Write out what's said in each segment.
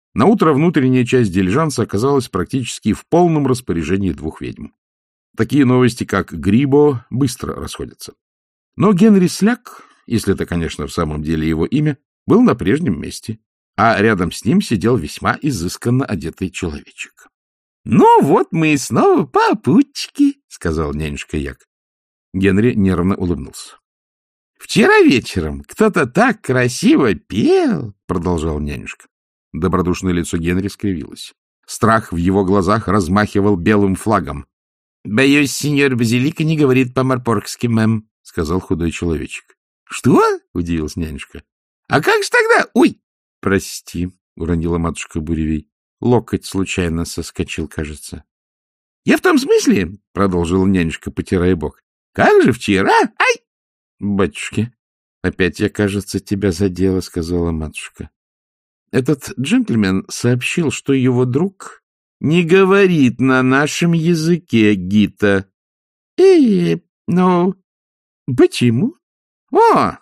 Наутро внутренняя часть дилижанса оказалась практически в полном распоряжении двух ведьм. Такие новости, как Грибо, быстро расходятся. Но Генри Сляк, если это, конечно, в самом деле его имя, был на прежнем месте, а рядом с ним сидел весьма изысканно одетый человечек. — Ну вот мы и снова попутчики, — сказал нянюшка Як. Генри нервно улыбнулся. — Вчера вечером кто-то так красиво пел, — продолжал нянюшка. Добродушное лицо Генри скривилось. Страх в его глазах размахивал белым флагом. — Боюсь, сеньор Базилика не говорит по-марпоргски, мэм, — сказал худой человечек. — Что? — удивился нянюшка. — А как же тогда? Ой! — Прости, — уронила матушка Буревей. Локоть случайно соскочил, кажется. — Я в том смысле, — продолжила нянюшка, потирая бок. — Как же вчера? Ай! — Батюшки, опять я, кажется, тебя задела, — сказала матушка. Этот джентльмен сообщил, что его друг не говорит на нашем языке, Гита. — Ну, почему? —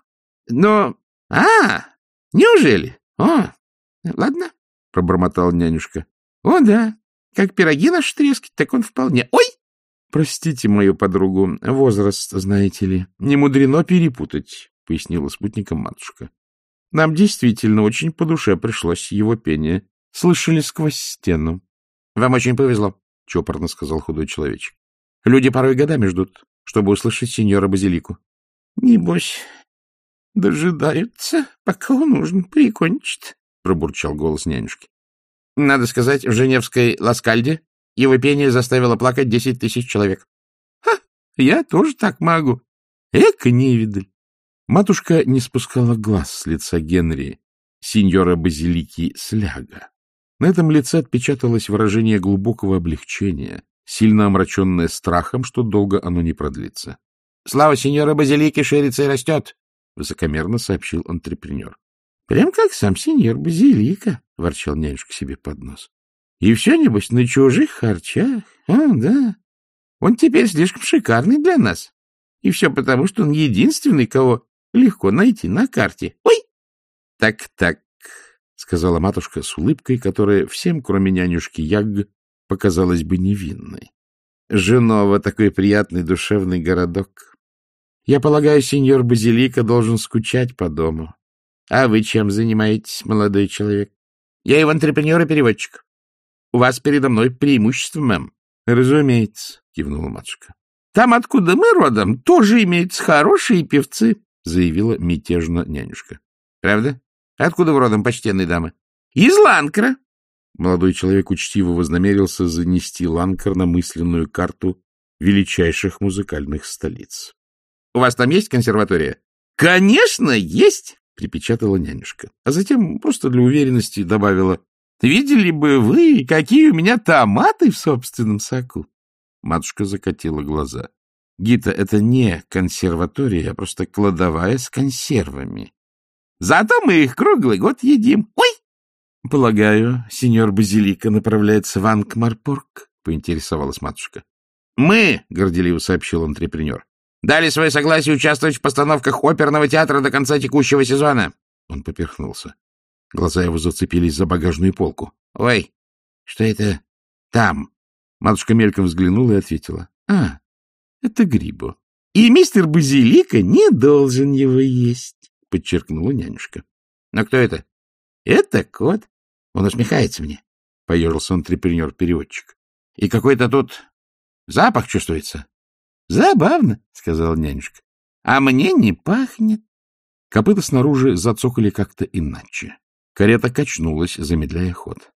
неужели? — ладно, — пробормотал нянюшка. — О, да, как пироги наши трескать, так он вполне. — Ой! — Простите мою подругу, возраст, знаете ли, не мудрено перепутать, — пояснила спутником матушка. Нам действительно очень по душе пришлось его пение. Слышали сквозь стену. — Вам очень повезло, — чопорно сказал худой человечек. — Люди порой годами ждут, чтобы услышать сеньора Базилику. — Небось, дожидаются, пока он ужин прикончит, — пробурчал голос нянюшки. — Надо сказать, в женевской Ласкальде его пение заставило плакать 10 000 человек. — Я тоже так могу. Эка невидаль. Матушка не спускала глаз с лица Генри, сеньора Базилики Сляга. На этом лице отпечаталось выражение глубокого облегчения, сильно омраченное страхом, что долго оно не продлится. — Слава сеньора Базилики ширится и растет, — высокомерно сообщил антрепренер. — Прям как сам сеньор Базилика, — ворчал нянюшка себе под нос. — И все, небось, на чужих харчах. Да. Он теперь слишком шикарный для нас. И все потому, что он единственный, кого легко найти на карте. Ой! Так, — сказала матушка с улыбкой, которая всем, кроме нянюшки Яг, показалась бы невинной. Женова, такой приятный душевный городок. Я полагаю, сеньор Базилика должен скучать по дому. А вы чем занимаетесь, молодой человек? Я его антрепренер и переводчик. У вас передо мной преимущество, мэм. Разумеется, кивнула матушка. Там, откуда мы родом, тоже имеются хорошие певцы, заявила мятежно нянюшка. — Правда? Откуда вы родом, почтенные дамы? — Из Ланкра. Молодой человек учтиво вознамерился занести Ланкар на мысленную карту величайших музыкальных столиц. — У вас там есть консерватория? — Конечно, есть, — припечатала нянюшка. А затем просто для уверенности добавила: — Видели бы вы, какие у меня томаты в собственном соку. Матушка закатила глаза. Гита, это не консерватория, а просто кладовая с консервами. Зато мы их круглый год едим. Ой! Полагаю, сеньор Базилика направляется в Анкмарпорг, поинтересовалась матушка. Мы, горделиво сообщил антрепренер, дали свое согласие участвовать в постановках оперного театра до конца текущего сезона. Он поперхнулся. Глаза его зацепились за багажную полку. Ой, что это там? Матушка мельком взглянула и ответила. Это Грибо. И мистер Базилика не должен его есть, подчеркнула нянюшка. Но кто это? Это кот. Он усмехается мне, поежился антрепренер-переводчик. И какой-то тут запах чувствуется. Забавно, сказала нянюшка. А мне не пахнет. Копыта снаружи зацокали как-то иначе. Карета качнулась, замедляя ход.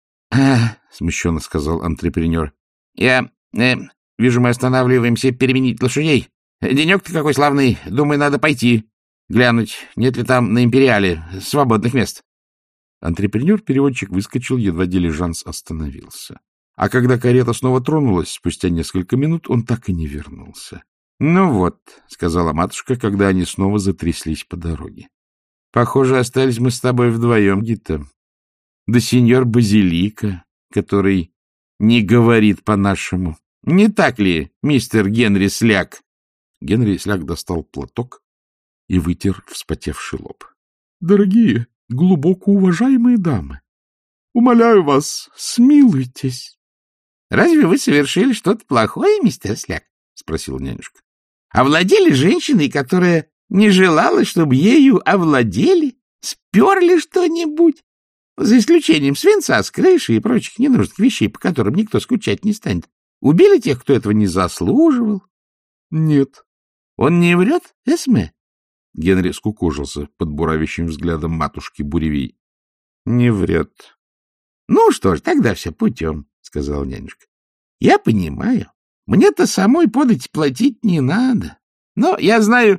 — смущенно сказал антрепренер. — Я вижу, мы останавливаемся переменить лошадей. Денек-то какой славный. Думаю, надо пойти глянуть, нет ли там на Империале свободных мест. Антрепренер-переводчик выскочил, едва дилижанс остановился. А когда карета снова тронулась, спустя несколько минут, он так и не вернулся. — Ну вот, — сказала матушка, когда они снова затряслись по дороге. — Похоже, остались мы с тобой вдвоем, Гита. Да сеньор Базилика, который не говорит по-нашему. Не так ли, мистер Генри Сляк? Генри Сляк достал платок и вытер вспотевший лоб. — Дорогие, глубоко уважаемые дамы, Умоляю вас, смилуйтесь. — Разве вы совершили что-то плохое, мистер Сляк? — спросил нянюшка. — Овладели женщиной, которая не желала, чтобы ею овладели? Сперли что-нибудь? За исключением свинца с крыши и прочих ненужных вещей, по которым никто скучать не станет. Убили тех, кто этого не заслуживал? — Нет. — Он не врет, Эсме? Генри скукожился под буравящим взглядом матушки Буревей. — Не врет. — Ну что ж, тогда все путем, — сказал нянюшка. — Я понимаю. Мне-то самой подать платить не надо. Но я знаю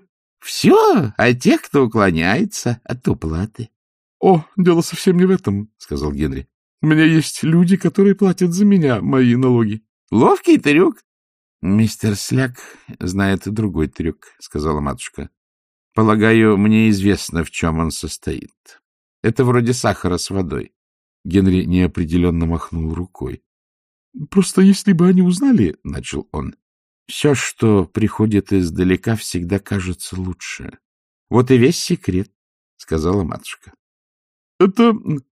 все о тех, кто уклоняется от уплаты. — О, дело совсем не в этом, — сказал Генри. — У меня есть люди, которые платят за меня мои налоги. — Ловкий трюк. — Мистер Сляк знает другой трюк, — сказала матушка. — Полагаю, мне известно, в чем он состоит. Это вроде сахара с водой. Генри неопределенно махнул рукой. — Просто если бы они узнали, — начал он. — Все, что приходит издалека, всегда кажется лучше. Вот и весь секрет, — сказала матушка. — Это...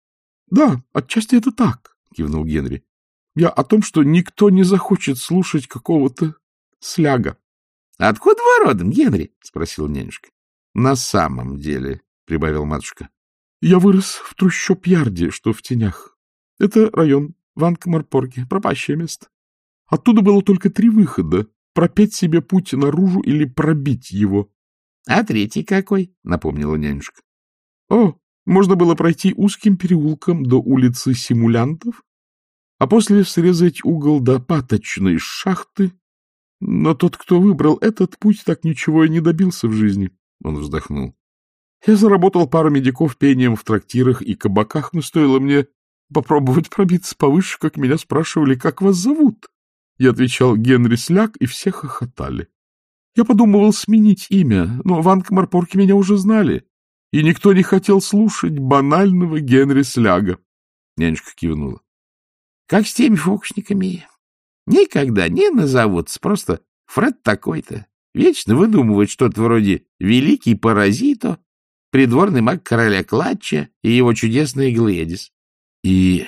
Да, отчасти это так, — кивнул Генри. — Я о том, что никто не захочет слушать какого-то сляга. — Откуда вы родом, Генри? — спросил нянюшка. — На самом деле, — прибавил матушка. — Я вырос в трущоб-ярде, что в тенях. Это район в Анкмарпорке, пропащее место. Оттуда было только 3 выхода — пропеть себе путь наружу или пробить его. — А третий какой? — напомнила нянюшка. — О, можно было пройти узким переулком до улицы Симулянтов, а после срезать угол до паточной шахты. Но тот, кто выбрал этот путь, так ничего и не добился в жизни. Он вздохнул. Я заработал пару медиков пением в трактирах и кабаках, но стоило мне попробовать пробиться повыше, как меня спрашивали, как вас зовут. Я отвечал Генри Сляк, и все хохотали. Я подумывал сменить имя, но в Анкмарпорке меня уже знали, и никто не хотел слушать банального Генри Сляга. Нянюшка кивнула. — Как с теми фокусниками. Никогда не назовутся, просто Фред такой-то. Вечно выдумывает что-то вроде «Великий Паразито», «Придворный маг короля Клатча» и его чудесный Глэдис. — И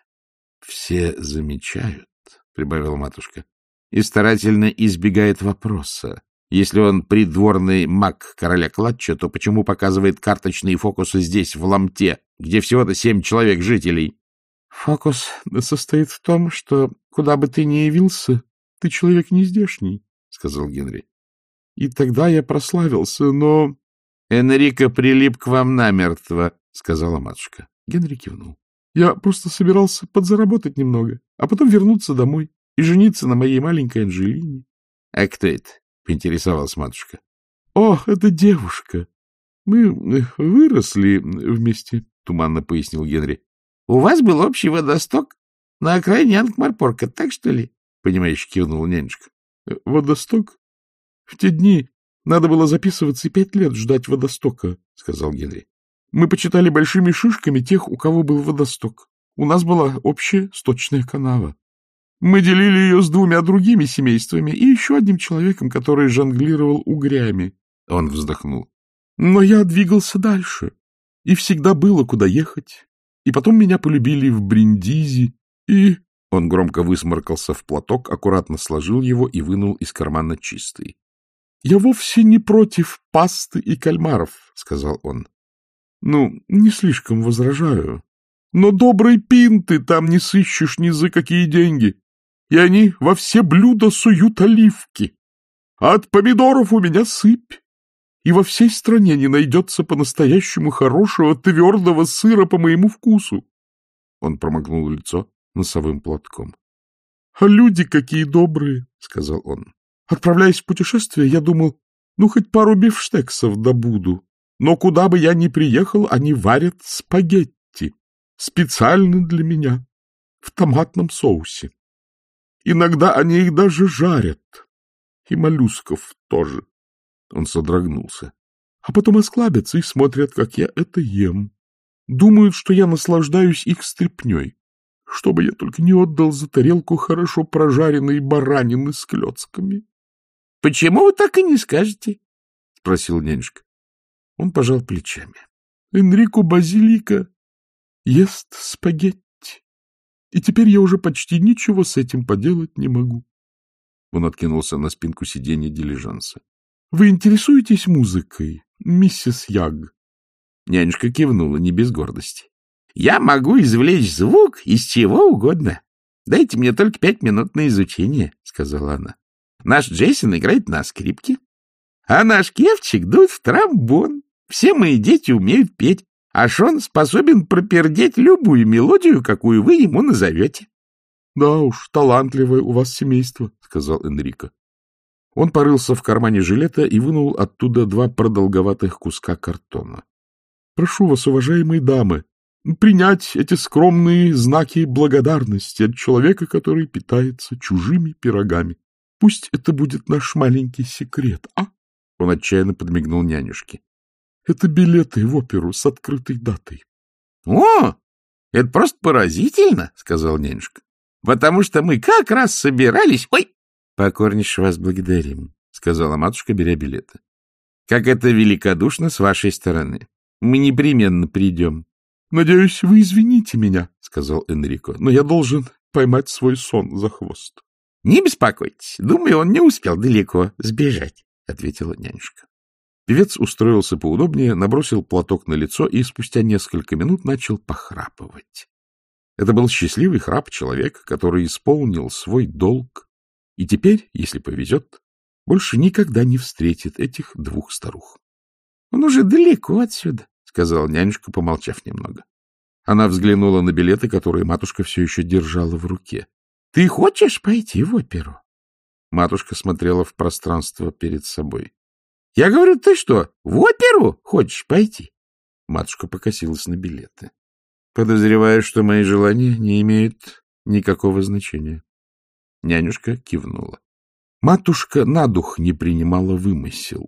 все замечают, — прибавила матушка, — и старательно избегает вопроса. Если он придворный маг короля Клатча, то почему показывает карточные фокусы здесь, в Ламте, где всего-то 7 человек жителей? — Фокус состоит в том, что куда бы ты ни явился, ты человек нездешний, — сказал Генри. — И тогда я прославился, но... — Энрико прилип к вам намертво, — сказала матушка. Генри кивнул. — Я просто собирался подзаработать немного, а потом вернуться домой и жениться на моей маленькой Анжелине. — А кто это? — поинтересовалась матушка. — О, это девушка. Мы выросли вместе, — туманно пояснил Генри. — У вас был общий водосток на окраине Анкмарпорка, так что ли? — понимающе кивнула нянюшка. — Водосток? В те дни надо было записываться и 5 лет ждать водостока, — сказал Генри. Мы почитали большими шишками тех, у кого был водосток. У нас была общая сточная канава. Мы делили ее с 2 другими семействами и еще одним человеком, который жонглировал угрями. Он вздохнул. Но я двигался дальше, и всегда было куда ехать. И потом меня полюбили в Бриндизи, и... Он громко высморкался в платок, аккуратно сложил его и вынул из кармана чистый. — Я вовсе не против пасты и кальмаров, — сказал он. — Ну, не слишком возражаю. Но доброй пинты там не сыщешь ни за какие деньги. И они во все блюда суют оливки. А от помидоров у меня сыпь. И во всей стране не найдется по-настоящему хорошего твердого сыра по моему вкусу. Он промокнул лицо носовым платком. — А люди какие добрые, — сказал он. Отправляясь в путешествие, я думал, ну, хоть пару бифштексов добуду. Но куда бы я ни приехал, они варят спагетти. Специально для меня. В томатном соусе. Иногда они их даже жарят. И моллюсков тоже. Он содрогнулся. А потом осклабятся и смотрят, как я это ем. Думают, что я наслаждаюсь их стряпней. Что бы я только не отдал за тарелку хорошо прожаренной баранины с клёцками. — Почему вы так и не скажете? — спросил нянюшка. Он пожал плечами. Энрико Базилика ест спагетти. и теперь я уже почти ничего с этим поделать не могу. Он откинулся на спинку сиденья дилижанса. — Вы интересуетесь музыкой, миссис Ягг? Нянюшка кивнула не без гордости. — Я могу извлечь звук из чего угодно. Дайте мне только 5 минут на изучение, — сказала она. — Наш Джейсон играет на скрипке, а наш Кевчик дует в тромбон. Все мои дети умеют петь, а Шон способен пропердеть любую мелодию, какую вы ему назовете. — Да уж, талантливое у вас семейство, — сказал Энрико. Он порылся в кармане жилета и вынул оттуда 2 продолговатых куска картона. — Прошу вас, уважаемые дамы, принять эти скромные знаки благодарности от человека, который питается чужими пирогами. Пусть это будет наш маленький секрет, а? Он отчаянно подмигнул нянюшке. — Это билеты в оперу с открытой датой. — О, это просто поразительно, — сказал нянюшка. — Потому что мы как раз собирались... Ой! — Покорнейше вас благодарим, — сказала матушка, беря билеты. — Как это великодушно с вашей стороны. Мы непременно придем. — Надеюсь, вы извините меня, — сказал Энрико, — но я должен поймать свой сон за хвост. — Не беспокойтесь, думаю, он не успел далеко сбежать, — ответила нянюшка. Певец устроился поудобнее, набросил платок на лицо и спустя несколько минут начал похрапывать. Это был счастливый храп человека, который исполнил свой долг, и теперь, если повезет, больше никогда не встретит этих 2 старух. — Он уже далеко отсюда, — сказала нянюшка, помолчав немного. Она взглянула на билеты, которые матушка все еще держала в руке. — Ты хочешь пойти в оперу? Матушка смотрела в пространство перед собой. — Я говорю, ты что, в оперу хочешь пойти? Матушка покосилась на билеты. — Подозреваю, что мои желания не имеют никакого значения. Нянюшка кивнула. Матушка на дух не принимала вымысел.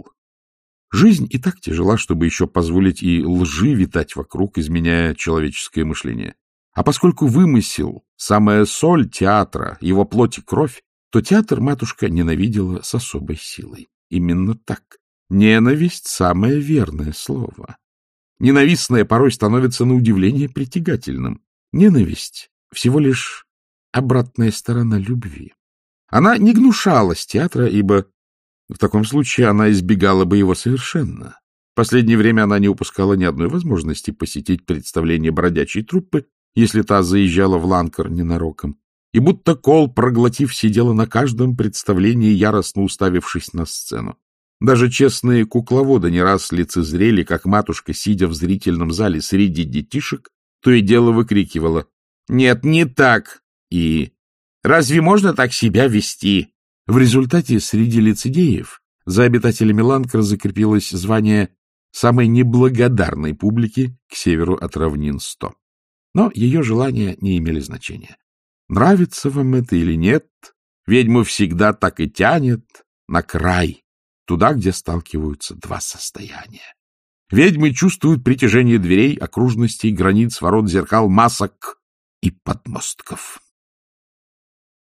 Жизнь и так тяжела, чтобы еще позволить и лжи витать вокруг, изменяя человеческое мышление. А поскольку вымысел — самая соль театра, его плоть и кровь, то театр матушка ненавидела с особой силой. Именно так. Ненависть — самое верное слово. Ненавистное порой становится на удивление притягательным. Ненависть — всего лишь обратная сторона любви. Она не гнушалась театра, ибо в таком случае она избегала бы его совершенно. В последнее время она не упускала ни одной возможности посетить представление бродячей труппы, если та заезжала в Ланкар ненароком, и будто кол, проглотив, сидела на каждом представлении, яростно уставившись на сцену. Даже честные кукловоды не раз лицезрели, как матушка, сидя в зрительном зале среди детишек, то и дело выкрикивала: «Нет, не так!» и «Разве можно так себя вести?» В результате среди лицедеев за обитателями Ланкара закрепилось звание самой неблагодарной публики к северу от равнин 100. Но ее желания не имели значения. Нравится вам это или нет, ведьму всегда так и тянет на край, туда, где сталкиваются 2 состояния. Ведьмы чувствуют притяжение дверей, окружностей, границ, ворот, зеркал, масок и подмостков.